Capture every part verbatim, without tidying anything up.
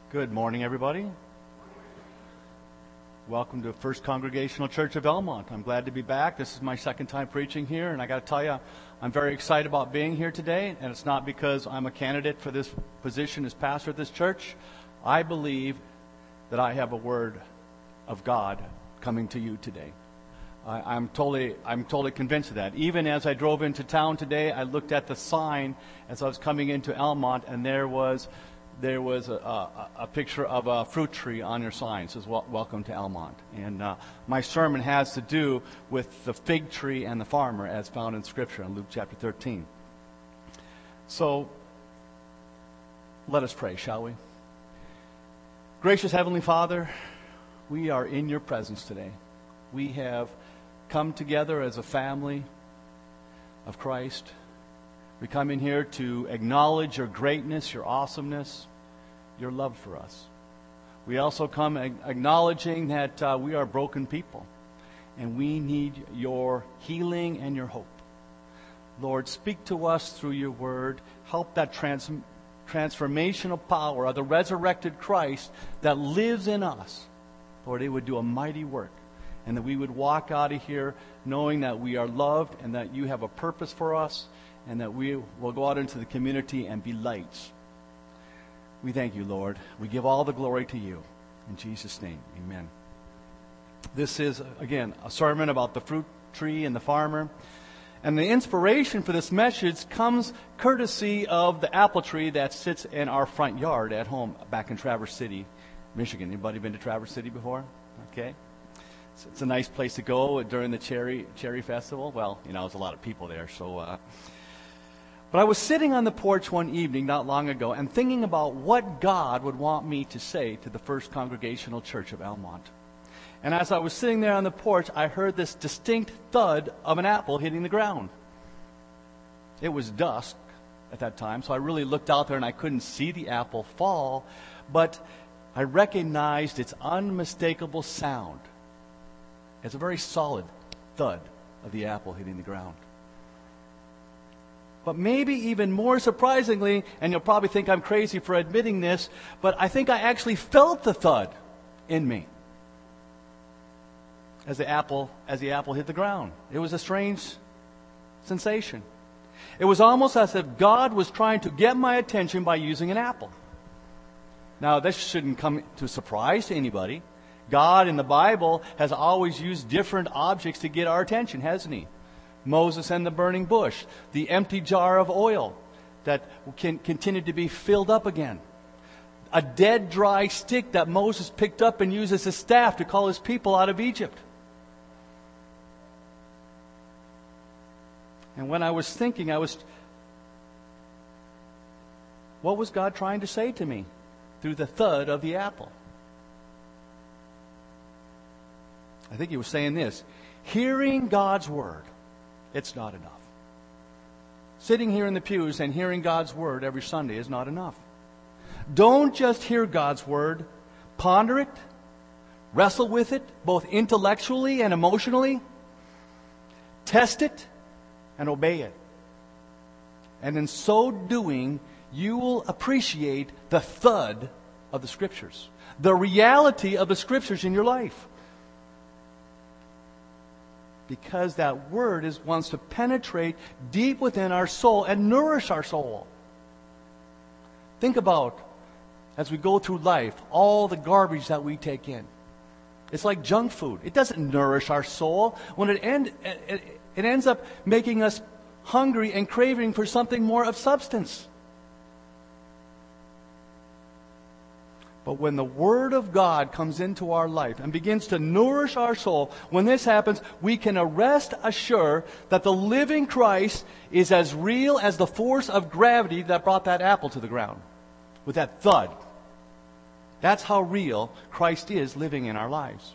Good morning, everybody. Welcome to First Congregational Church of Elmont. I'm glad to be back. This is my second time preaching here, and I got to tell you, I'm very excited about being here today, and it's not because I'm a candidate for this position as pastor at this church. I believe that I have a word of God coming to you today. I, I'm totally, I'm totally convinced of that. Even as I drove into town today, I looked at the sign as I was coming into Elmont, and there was There was a, a, a picture of a fruit tree on your sign. It says, well, welcome to Elmont. And uh, my sermon has to do with the fig tree and the farmer as found in Scripture in Luke chapter thirteen. So, let us pray, shall we? Gracious Heavenly Father, we are in your presence today. We have come together as a family of Christ. We come in here to acknowledge your greatness, your awesomeness, your love for us. We also come acknowledging that uh, we are broken people, and we need your healing and your hope. Lord, speak to us through your word. Help that trans- transformational power of the resurrected Christ that lives in us. Lord, it would do a mighty work, and that we would walk out of here knowing that we are loved and that you have a purpose for us, and that we will go out into the community and be lights. We thank you, Lord. We give all the glory to you. In Jesus' name, amen. This is, again, a sermon about the fruit tree and the farmer. And the inspiration for this message comes courtesy of the apple tree that sits in our front yard at home back in Traverse City, Michigan. Anybody been to Traverse City before? Okay. It's, it's a nice place to go during the cherry cherry festival. Well, you know, there's a lot of people there, so... Uh, But I was sitting on the porch one evening not long ago and thinking about what God would want me to say to the First Congregational Church of Elmont. And as I was sitting there on the porch, I heard this distinct thud of an apple hitting the ground. It was dusk at that time, so I really looked out there and I couldn't see the apple fall, but I recognized its unmistakable sound as a very solid thud of the apple hitting the ground. But maybe even more surprisingly, and you'll probably think I'm crazy for admitting this, but I think I actually felt the thud in me as the apple as the apple hit the ground. It was a strange sensation. It was almost as if God was trying to get my attention by using an apple. Now, this shouldn't come to surprise to anybody. God in the Bible has always used different objects to get our attention, hasn't he? Moses and the burning bush, the empty jar of oil that can continue to be filled up again, a dead, dry stick that Moses picked up and used as a staff to call his people out of Egypt. And when I was thinking, I was, what was God trying to say to me through the thud of the apple? I think he was saying this: hearing God's word, it's not enough. Sitting here in the pews and hearing God's word every Sunday is not enough. Don't just hear God's word. Ponder it. Wrestle with it, both intellectually and emotionally. Test it and obey it. And in so doing, you will appreciate the thud of the Scriptures, the reality of the Scriptures in your life. Because that word is wants to penetrate deep within our soul and nourish our soul. Think about, as we go through life, all the garbage that we take in. It's like junk food. It doesn't nourish our soul. When it, end, it, it ends up making us hungry and craving for something more of substance. But when the Word of God comes into our life and begins to nourish our soul, when this happens, we can rest assured that the living Christ is as real as the force of gravity that brought that apple to the ground with that thud. That's how real Christ is living in our lives.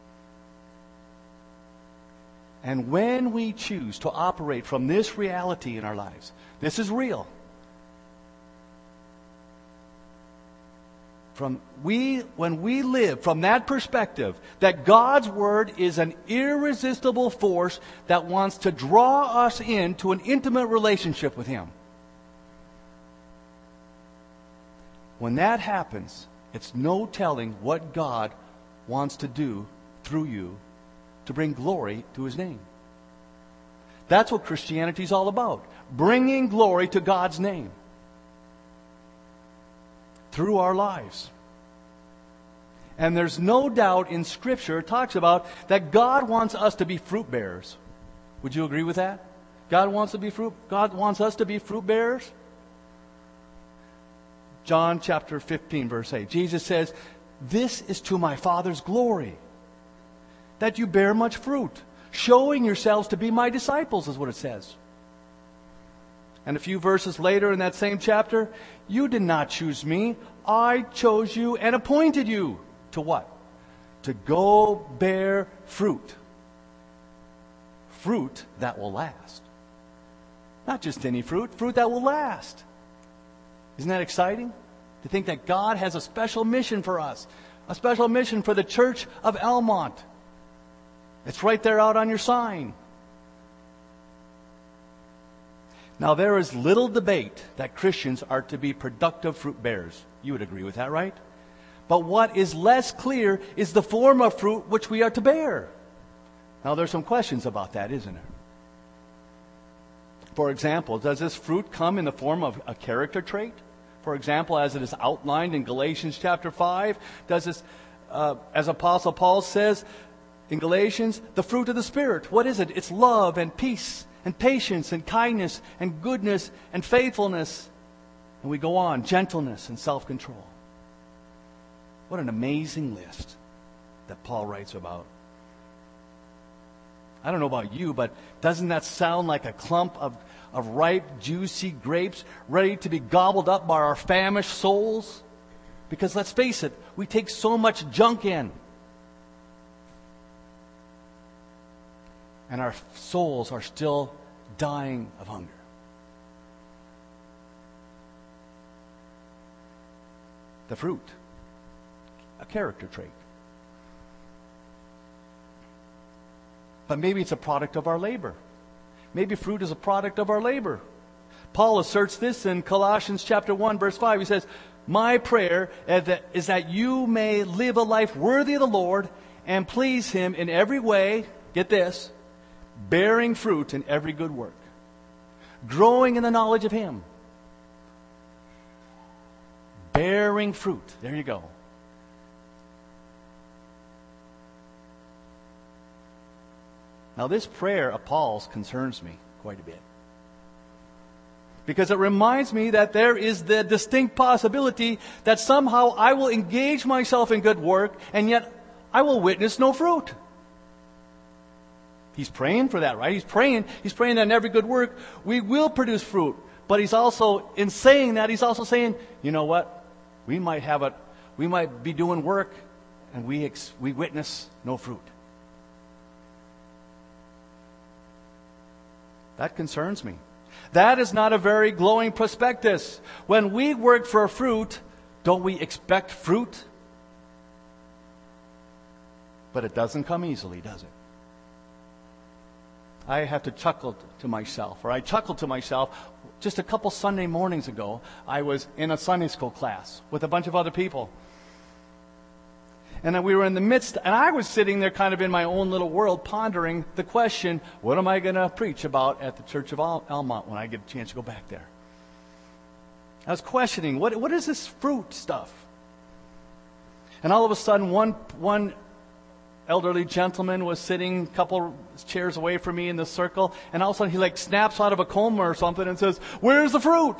And when we choose to operate from this reality in our lives, this is real. From we, when we live from that perspective, that God's Word is an irresistible force that wants to draw us into an intimate relationship with Him. When that happens, It's no telling what God wants to do through you to bring glory to His name. That's what Christianity is all about. Bringing glory to God's name through our lives. And there's no doubt in Scripture it talks about that God wants us to be fruit bearers. Would you agree with that? God wants to be fruit. God wants us to be fruit bearers. John chapter fifteen, verse eight. Jesus says, "This is to my Father's glory, that you bear much fruit, showing yourselves to be my disciples," is what it says. And a few verses later in that same chapter, "You did not choose me, I chose you and appointed you." To what? To go bear fruit. Fruit that will last. Not just any fruit, fruit that will last. Isn't that exciting? To think that God has a special mission for us. A special mission for the Church of Elmont. It's right there out on your sign. Now, there is little debate that Christians are to be productive fruit bearers. You would agree with that, right? But what is less clear is the form of fruit which we are to bear. Now, there's some questions about that, isn't there? For example, does this fruit come in the form of a character trait? For example, as it is outlined in Galatians chapter five, does this, uh, as Apostle Paul says in Galatians, the fruit of the Spirit. What is it? It's love and peace and patience and kindness and goodness and faithfulness. And we go on, gentleness and self-control. What an amazing list that Paul writes about. I don't know about you, but doesn't that sound like a clump of, of ripe, juicy grapes ready to be gobbled up by our famished souls? Because let's face it, we take so much junk in. And our souls are still dying of hunger. The fruit. A character trait. But maybe it's a product of our labor. Maybe fruit is a product of our labor. Paul asserts this in Colossians chapter one, verse five. He says, "My prayer is that, is that you may live a life worthy of the Lord and please Him in every way," get this, "bearing fruit in every good work, growing in the knowledge of Him." Bearing fruit. There you go. Now, this prayer of Paul's concerns me quite a bit. Because it reminds me that there is the distinct possibility that somehow I will engage myself in good work, and yet I will witness no fruit. He's praying for that, right? He's praying, he's praying that in every good work we will produce fruit. But he's also, in saying that, he's also saying, you know what? We might have it, we might be doing work, and we ex- we witness no fruit. That concerns me. That is not a very glowing prospectus. When we work for fruit, don't we expect fruit? But it doesn't come easily, does it? I have to chuckle to myself, or I chuckled to myself just a couple Sunday mornings ago. I was in a Sunday school class with a bunch of other people. And then we were in the midst, and I was sitting there kind of in my own little world pondering the question, what am I going to preach about at the Church of El- Elmont when I get a chance to go back there? I was questioning, what what is this fruit stuff? And all of a sudden, one one elderly gentleman was sitting a couple chairs away from me in the circle, and all of a sudden he like snaps out of a coma or something and says, "Where's the fruit?"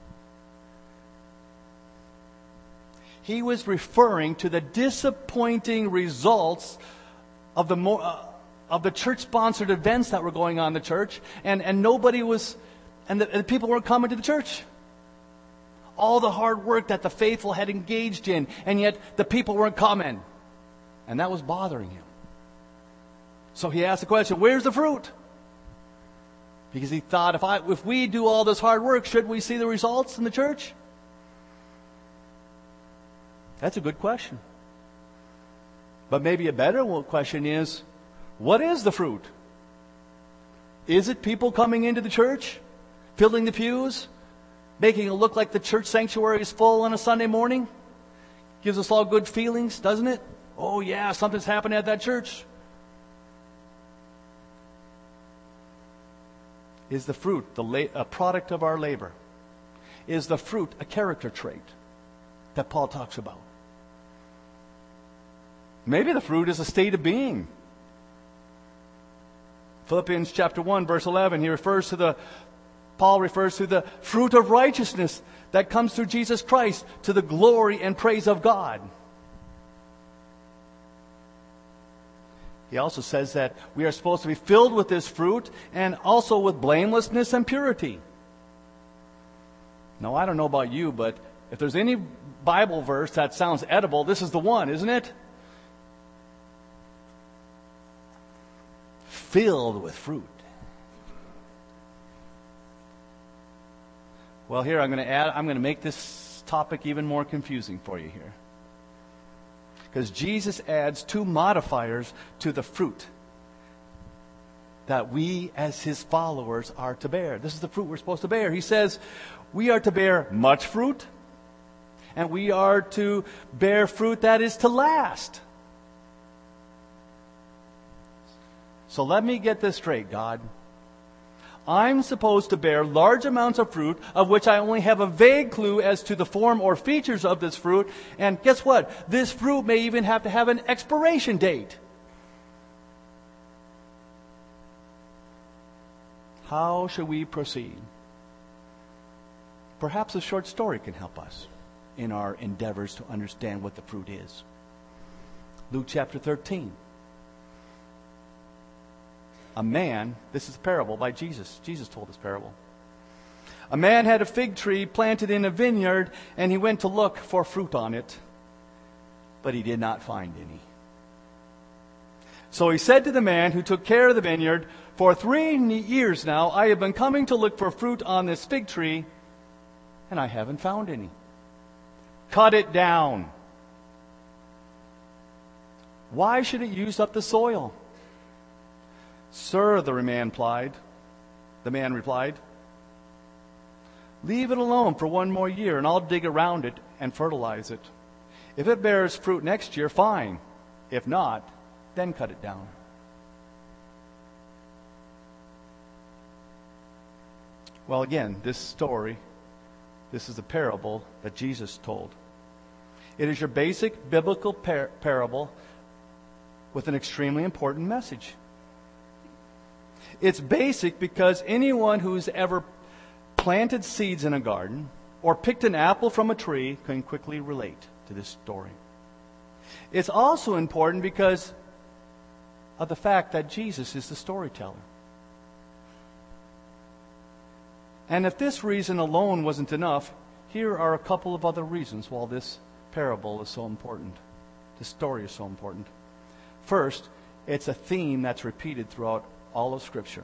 He was referring to the disappointing results of the mo- uh, of the church-sponsored events that were going on in the church, and, and nobody was, and the, and the people weren't coming to the church. All the hard work that the faithful had engaged in, and yet the people weren't coming, and that was bothering him. So he asked the question, "Where's the fruit?" Because he thought, if I if we do all this hard work, should we see the results in the church? That's a good question. But maybe a better question is, what is the fruit? Is it people coming into the church, filling the pews, making it look like the church sanctuary is full on a Sunday morning? Gives us all good feelings, doesn't it? Oh yeah, something's happened at that church. Is the fruit the la- a product of our labor? Is the fruit a character trait that Paul talks about? Maybe the fruit is a state of being. Philippians chapter one, verse eleven, he refers to the, Paul refers to the fruit of righteousness that comes through Jesus Christ to the glory and praise of God. He also says that we are supposed to be filled with this fruit and also with blamelessness and purity. Now, I don't know about you, but if there's any Bible verse that sounds edible, this is the one, isn't it? Filled with fruit. Well, here I'm going to add, I'm going to make this topic even more confusing for you here. Because Jesus adds two modifiers to the fruit that we as his followers are to bear. This is the fruit we're supposed to bear. He says we are to bear much fruit, and we are to bear fruit that is to last. So let me get this straight, God. I'm supposed to bear large amounts of fruit, of which I only have a vague clue as to the form or features of this fruit. And guess what? This fruit may even have to have an expiration date. How should we proceed? Perhaps a short story can help us in our endeavors to understand what the fruit is. Luke chapter thirteen. A man, this is a parable by Jesus. Jesus told this parable. A man had a fig tree planted in a vineyard, and he went to look for fruit on it, but he did not find any. So he said to the man who took care of the vineyard, "For three years now I have been coming to look for fruit on this fig tree, and I haven't found any. Cut it down. Why should it use up the soil?" "Sir," the man replied, the man replied, "leave it alone for one more year, and I'll dig around it and fertilize it. If it bears fruit next year, fine. If not, then cut it down." Well, again, this story, this is a parable that Jesus told. It is your basic biblical par- parable with an extremely important message. It's basic because anyone who's ever planted seeds in a garden or picked an apple from a tree can quickly relate to this story. It's also important because of the fact that Jesus is the storyteller. And if this reason alone wasn't enough, here are a couple of other reasons why this parable is so important. This story is so important. First, it's a theme that's repeated throughout all of Scripture.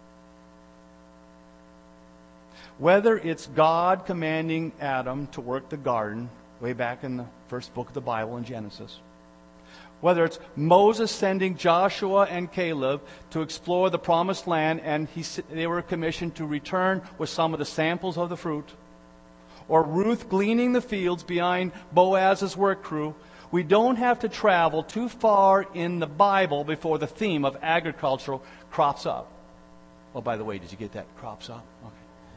Whether it's God commanding Adam to work the garden way back in the first book of the Bible in Genesis, whether it's Moses sending Joshua and Caleb to explore the promised land and he, they were commissioned to return with some of the samples of the fruit, or Ruth gleaning the fields behind Boaz's work crew, we don't have to travel too far in the Bible before the theme of agriculture crops up. Oh, by the way, did you get that? Crops up? Okay.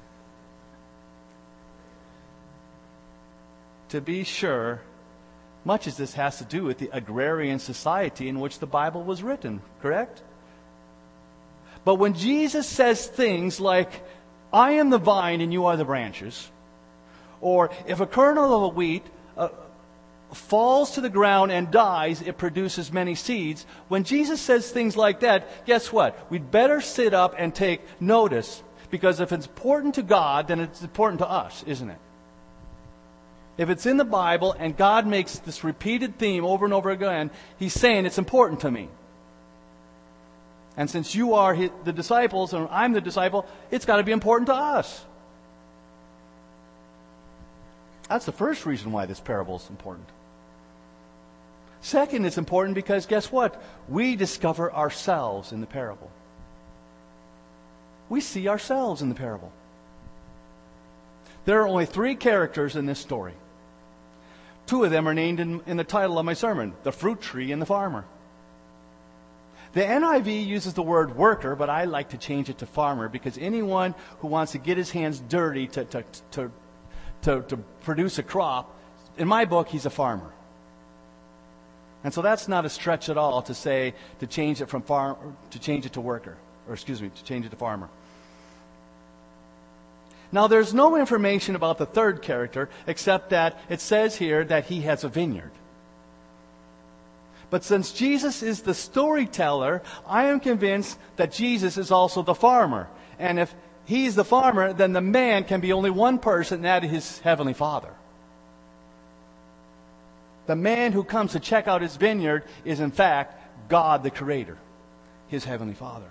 To be sure, much as this has to do with the agrarian society in which the Bible was written, correct? But when Jesus says things like, "I am the vine and you are the branches," or if a kernel of wheat uh, falls to the ground and dies, it produces many seeds. When Jesus says things like that, guess what? We'd better sit up and take notice, because if it's important to God, then it's important to us, isn't it? If it's in the Bible and God makes this repeated theme over and over again, He's saying it's important to me. And since you are the disciples and I'm the disciple, it's got to be important to us. That's the first reason why this parable is important. Second, it's important because guess what? We discover ourselves in the parable. We see ourselves in the parable. There are only three characters in this story. Two of them are named in, in the title of my sermon, the fruit tree and the farmer. The N I V uses the word worker, but I like to change it to farmer because anyone who wants to get his hands dirty to, to, to, to, to produce a crop, in my book, he's a farmer. And so that's not a stretch at all to say, to change it from farm, to change it to worker, or excuse me, to change it to farmer. Now, there's no information about the third character except that it says here that he has a vineyard. But since Jesus is the storyteller, I am convinced that Jesus is also the farmer. And if he's the farmer, then the man can be only one person, and that is his heavenly Father. The man who comes to check out his vineyard is, in fact, God the Creator, his heavenly Father.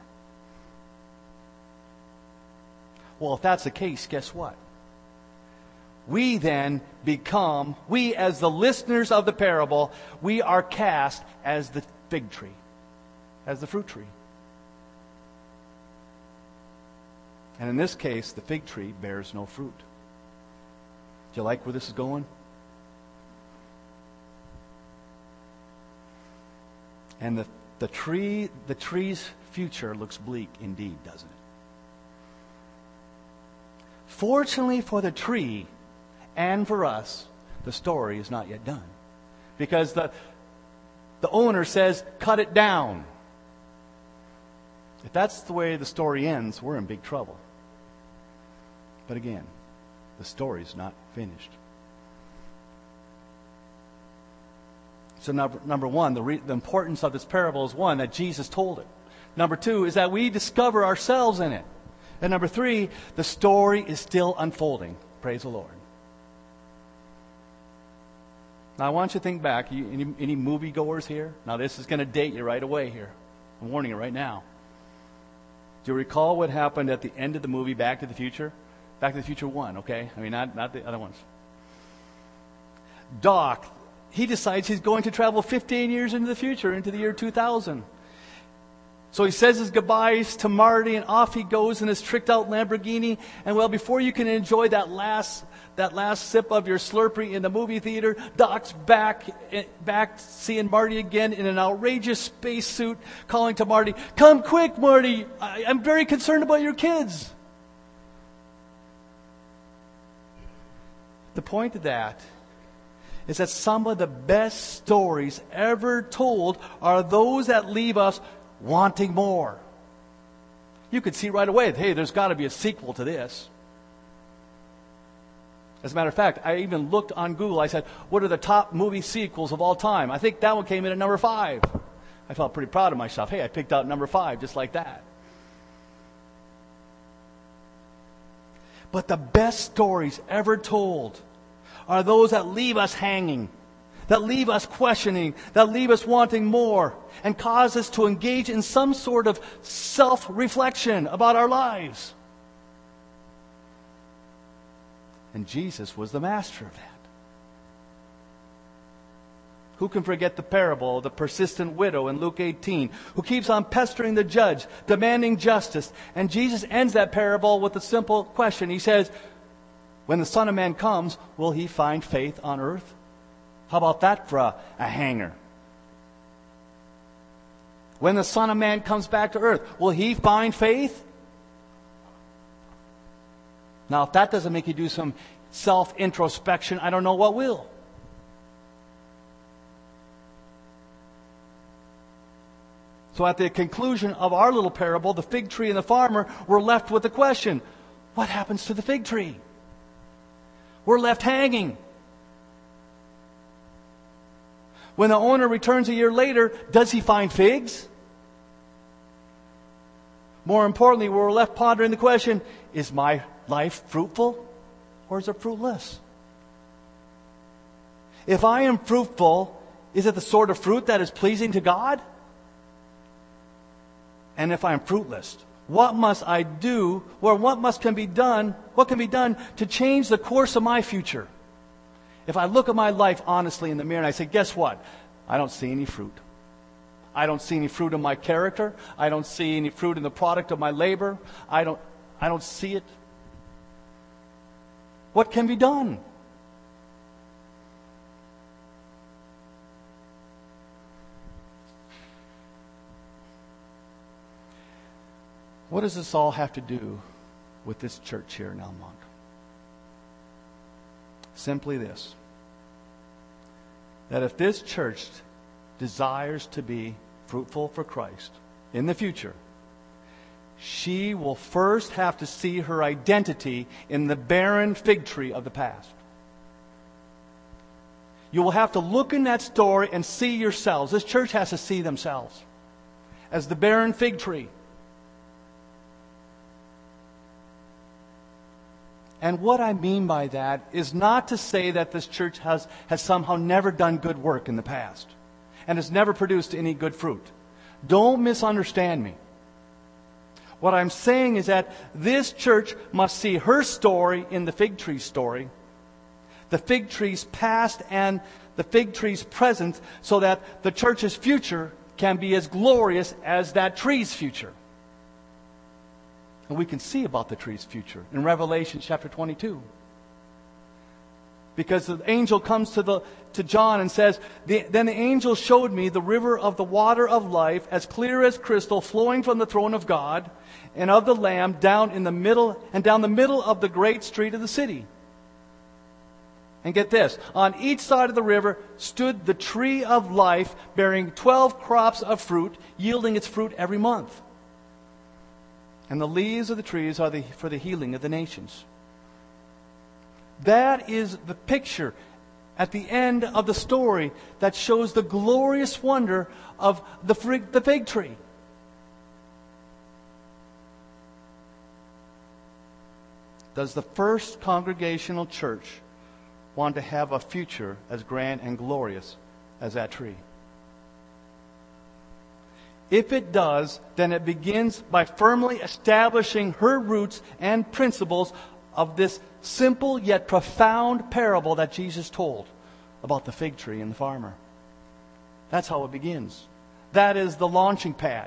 Well, if that's the case, guess what? We then become, we as the listeners of the parable, we are cast as the fig tree, as the fruit tree. And in this case, the fig tree bears no fruit. Do you like where this is going? And the, the tree, the tree's future looks bleak indeed, doesn't it? Fortunately for the tree and for us, the story is not yet done. Because the, the owner says, cut it down. If that's the way the story ends, we're in big trouble. But again, the story's not finished. So number, number one, the, re, the importance of this parable is one, that Jesus told it. Number two is that we discover ourselves in it. And number three, the story is still unfolding. Praise the Lord. Now I want you to think back. You, any, any moviegoers here? Now this is going to date you right away here. I'm warning you right now. Do you recall what happened at the end of the movie Back to the Future? Back to the Future one, okay? I mean, not, not the other ones. Doc, he decides he's going to travel fifteen years into the future, into the year two thousand. So he says his goodbyes to Marty, and off he goes in his tricked-out Lamborghini. And well, before you can enjoy that last that last sip of your Slurpee in the movie theater, Doc's back back seeing Marty again in an outrageous spacesuit, calling to Marty, "Come quick, Marty! I, I'm very concerned about your kids." The point of that is that some of the best stories ever told are those that leave us wanting more. You could see right away, hey, there's got to be a sequel to this. As a matter of fact, I even looked on Google. I said, what are the top movie sequels of all time? I think that one came in at number five. I felt pretty proud of myself. Hey, I picked out number five just like that. But the best stories ever told are those that leave us hanging, that leave us questioning, that leave us wanting more, and cause us to engage in some sort of self-reflection about our lives. And Jesus was the master of that. Who can forget the parable of the persistent widow in Luke eighteen, who keeps on pestering the judge, demanding justice? And Jesus ends that parable with a simple question. He says, when the Son of Man comes, will he find faith on earth? How about that for a, a hanger? When the Son of Man comes back to earth, will he find faith? Now, if that doesn't make you do some self-introspection, I don't know what will. So at the conclusion of our little parable, the fig tree and the farmer, we're left with the question, what happens to the fig tree? We're left hanging. When the owner returns a year later, does he find figs? More importantly, we're left pondering the question, is my life fruitful or is it fruitless? If I am fruitful, is it the sort of fruit that is pleasing to God? And if I am fruitless, what must I do, or what must can be done, what can be done to change the course of my future? If I look at my life honestly in the mirror and I say, guess what? I don't see any fruit. I don't see any fruit in my character. I don't see any fruit in the product of my labor. I don't, I don't see it. What can be done? What does this all have to do with this church here in Elmont? Simply this: that if this church desires to be fruitful for Christ in the future, she will first have to see her identity in the barren fig tree of the past. You will have to look in that story and see yourselves. This church has to see themselves as the barren fig tree. And what I mean by that is not to say that this church has, has somehow never done good work in the past and has never produced any good fruit. Don't misunderstand me. What I'm saying is that this church must see her story in the fig tree story, the fig tree's past and the fig tree's present, so that the church's future can be as glorious as that tree's future. And we can see about the tree's future in Revelation chapter twenty-two. Because the angel comes to the to John and says, Then the angel showed me the river of the water of life, as clear as crystal, flowing from the throne of God and of the Lamb, down in the middle and down the middle of the great street of the city. And get this, on each side of the river stood the tree of life, bearing twelve crops of fruit, yielding its fruit every month. And the leaves of the trees are the, for the healing of the nations. That is the picture at the end of the story that shows the glorious wonder of the fig, the fig tree. Does the first congregational church want to have a future as grand and glorious as that tree? If it does, then it begins by firmly establishing her roots and principles of this simple yet profound parable that Jesus told about the fig tree and the farmer. That's how it begins. That is the launching pad.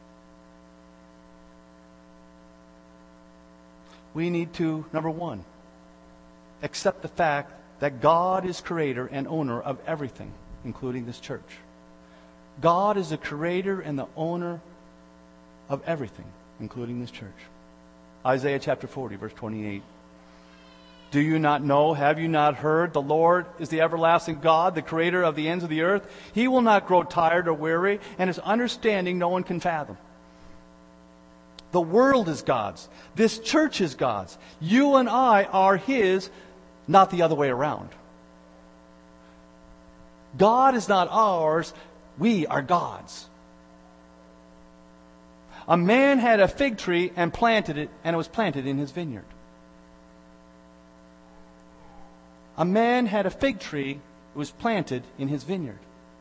We need to, number one, accept the fact that God is creator and owner of everything, including this church. God is the creator and the owner of everything, including this church. Isaiah chapter forty, verse twenty-eight. Do you not know? Have you not heard? The Lord is the everlasting God, the creator of the ends of the earth. He will not grow tired or weary, and his understanding no one can fathom. The world is God's. This church is God's. You and I are his, not the other way around. God is not ours. We are God's. A man had a fig tree and planted it, and it was planted in his vineyard. A man had a fig tree, it was planted in his vineyard.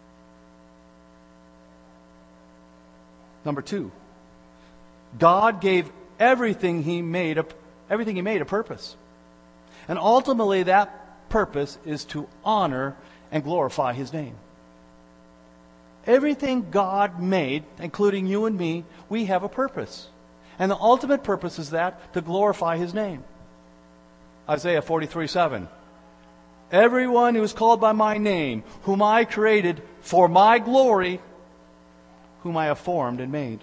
Number two, God gave everything he made a, everything he made a purpose. And ultimately that purpose is to honor and glorify his name. Everything God made, including you and me, we have a purpose. And the ultimate purpose is that, to glorify his name. Isaiah forty-three seven. Everyone who is called by my name, whom I created for my glory, whom I have formed and made.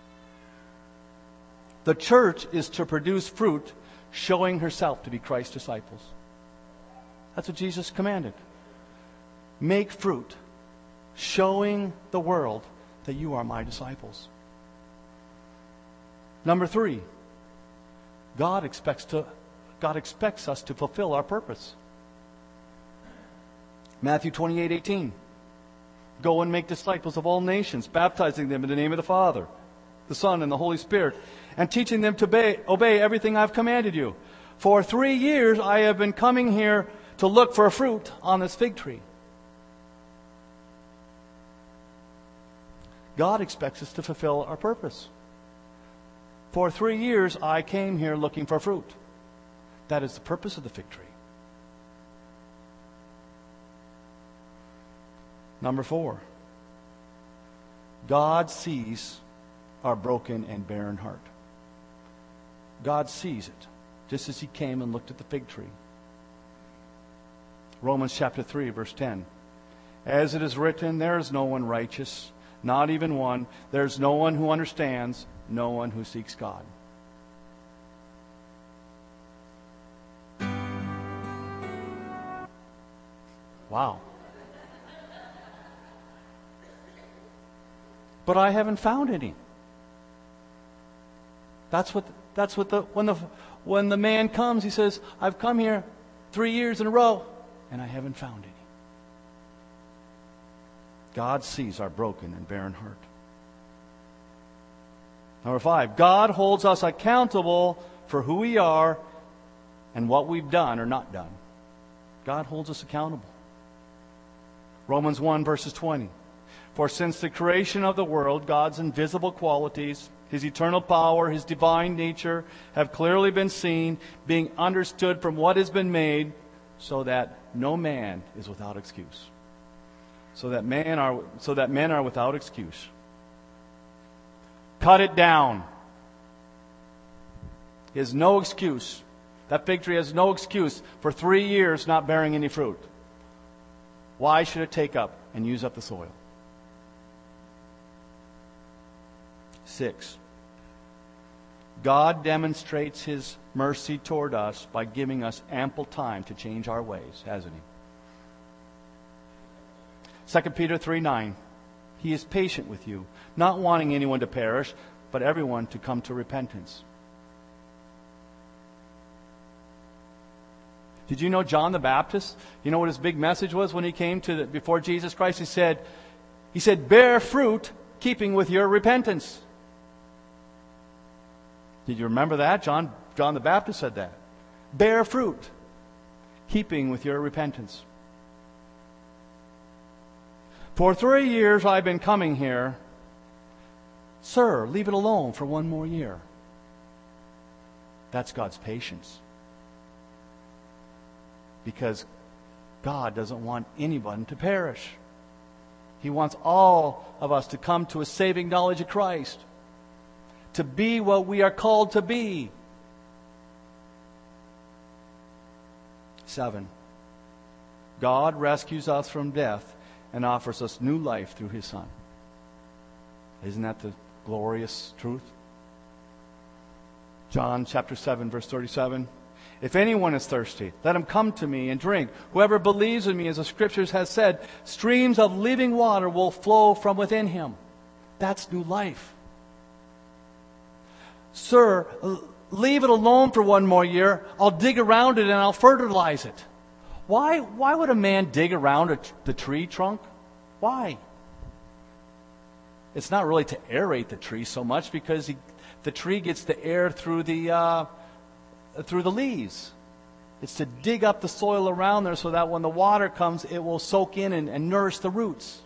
The church is to produce fruit, showing herself to be Christ's disciples. That's what Jesus commanded. Make fruit, showing the world that you are my disciples. Number three, God expects to God expects us to fulfill our purpose. Matthew twenty-eight eighteen. Go and make disciples of all nations, baptizing them in the name of the Father, the Son, and the Holy Spirit, and teaching them to obey, obey everything I've commanded you. For three years I have been coming here to look for fruit on this fig tree. God expects us to fulfill our purpose. For three years I came here looking for fruit. That is the purpose of the fig tree. Number four, God sees our broken and barren heart. God sees it, just as he came and looked at the fig tree. Romans chapter three, verse ten. As it is written, there is no one righteous, not even one. There is no one who understands. no one who seeks God. Wow. But I haven't found any. That's what that's what the when the when the man comes, he says, I've come here three years in a row and I haven't found any. God sees our broken and barren heart. Number five, God holds us accountable for who we are and what we've done or not done. God holds us accountable. Romans one, verses twenty. For since the creation of the world, God's invisible qualities, His eternal power, His divine nature, have clearly been seen, being understood from what has been made, so that no man is without excuse. So that man are so that men are without excuse. Cut it down. He has no excuse. That fig tree has no excuse for three years not bearing any fruit. Why should it take up and use up the soil? Six. God demonstrates His mercy toward us by giving us ample time to change our ways, hasn't He? Second Peter three nine. He is patient with you, not wanting anyone to perish, but everyone to come to repentance. Did you know John the Baptist? You know what his big message was when he came to the, before Jesus Christ? He said, he said, bear fruit, keeping with your repentance. Did you remember that? John, John the Baptist said that. Bear fruit, keeping with your repentance. For three years I've been coming here. Sir, leave it alone for one more year. That's God's patience. Because God doesn't want anyone to perish. He wants all of us to come to a saving knowledge of Christ. To be what we are called to be. Seven. God rescues us from death and offers us new life through His Son. Isn't that the glorious truth? John chapter seven, verse thirty-seven. If anyone is thirsty, let him come to me and drink. Whoever believes in me, as the Scriptures has said, streams of living water will flow from within him. That's new life. Sir, leave it alone for one more year. I'll dig around it and I'll fertilize it. Why, why would a man dig around a, the tree trunk? Why? It's not really to aerate the tree so much because he, the tree gets the air through the uh, through the leaves. It's to dig up the soil around there so that when the water comes, it will soak in and, and nourish the roots.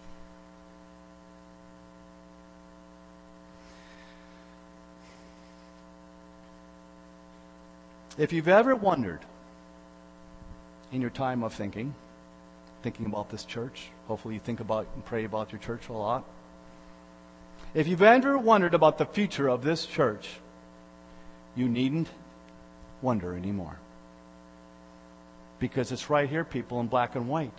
If you've ever wondered in your time of thinking, thinking about this church, hopefully you think about and pray about your church a lot. If you've ever wondered about the future of this church, you needn't wonder anymore. Because it's right here, people, in black and white.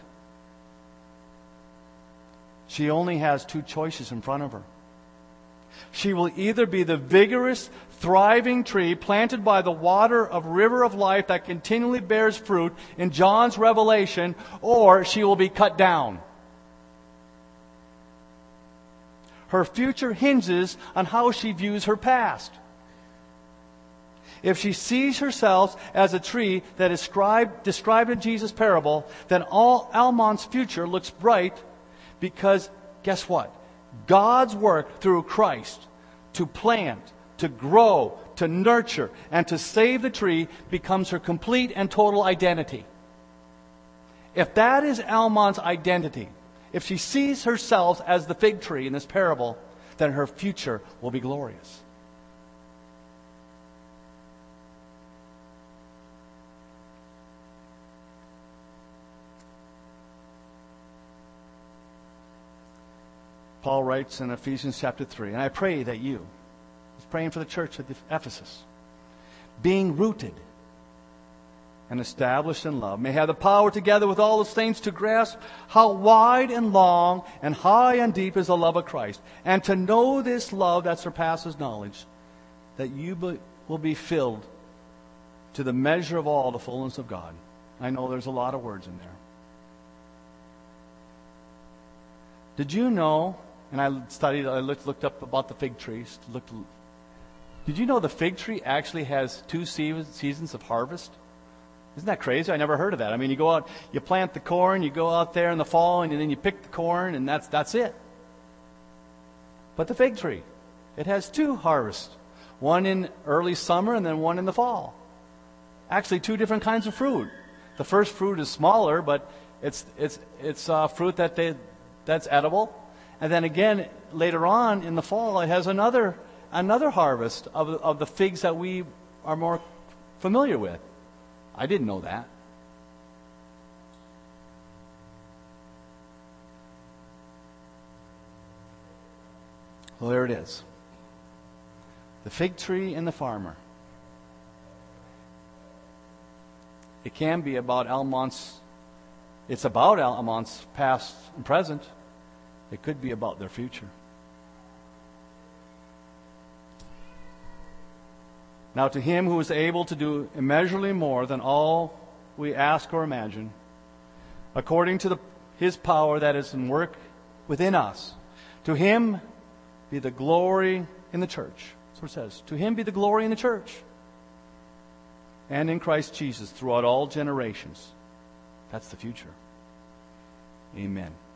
She only has two choices in front of her. She will either be the vigorous, thriving tree planted by the water of river of life that continually bears fruit in John's revelation, or she will be cut down. Her future hinges on how she views her past. If she sees herself as a tree that is described, described in Jesus' parable, then all Almonte's future looks bright because, guess what? God's work through Christ to plant, to grow, to nurture, and to save the tree becomes her complete and total identity. If that is Almonte's identity, if she sees herself as the fig tree in this parable, then her future will be glorious. Paul writes in Ephesians chapter three, and I pray that you, he's praying for the church at Ephesus, being rooted and established in love, may have the power together with all the saints to grasp how wide and long and high and deep is the love of Christ, and to know this love that surpasses knowledge, that you be, will be filled to the measure of all the fullness of God. I know there's a lot of words in there. Did you know, and I studied, I looked, looked up about the fig trees. Looked, did you know the fig tree actually has two seasons of harvest? Isn't that crazy? I never heard of that. I mean, you go out, you plant the corn, you go out there in the fall, and then you pick the corn, and that's that's it. But the fig tree, it has two harvests. One in early summer and then one in the fall. Actually, two different kinds of fruit. The first fruit is smaller, but it's it's it's uh, fruit that they that's edible. And then again, later on in the fall, it has another another harvest of of the figs that we are more familiar with. I didn't know that. Well, there it is. The fig tree and the farmer. It can be about Almont's, it's about Almont's past and present. It could be about their future. Now to him who is able to do immeasurably more than all we ask or imagine, according to the, his power that is in work within us, to him be the glory in the church. That's what it says. To him be the glory in the church and in Christ Jesus throughout all generations. That's the future. Amen.